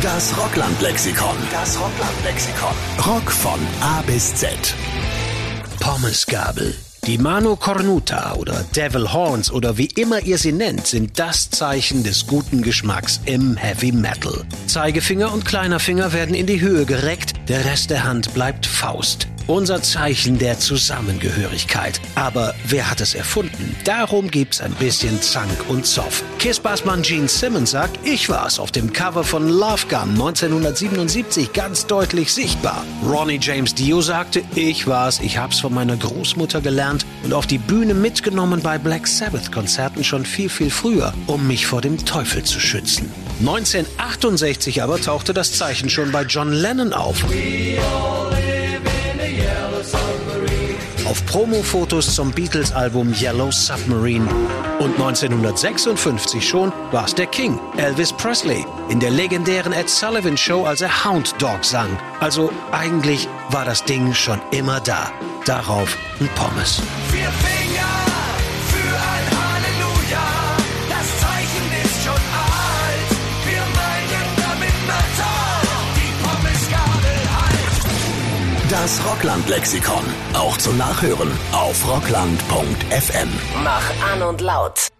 Das Rockland-Lexikon. Das Rockland-Lexikon. Rock von A bis Z. Pommesgabel. Die Mano Cornuta oder Devil Horns oder wie immer ihr sie nennt, sind das Zeichen des guten Geschmacks im Heavy Metal. Zeigefinger und kleiner Finger werden in die Höhe gereckt, der Rest der Hand bleibt Faust. Unser Zeichen der Zusammengehörigkeit. Aber wer hat es erfunden? Darum gibt's ein bisschen Zank und Zoff. Kiss-Bassmann Gene Simmons sagt, ich war's auf dem Cover von Love Gun 1977 ganz deutlich sichtbar. Ronnie James Dio sagte, ich war's, ich hab's von meiner Großmutter gelernt und auf die Bühne mitgenommen bei Black Sabbath-Konzerten schon viel, viel früher, um mich vor dem Teufel zu schützen. 1968 aber tauchte das Zeichen schon bei John Lennon auf. Auf Promo-Fotos zum Beatles-Album Yellow Submarine. Und 1956 schon war es der King, Elvis Presley, in der legendären Ed Sullivan Show, als er Hound Dog sang. Also eigentlich war das Ding schon immer da. Darauf ein Pommes. 4 Finger für ein Halleluja. Das Zeichen ist schon alt. Wir meinen damit Metal. Die Pommesgabel halt. Das Rockland-Lexikon. Auch zum Nachhören auf rockland.fm. Mach an und laut.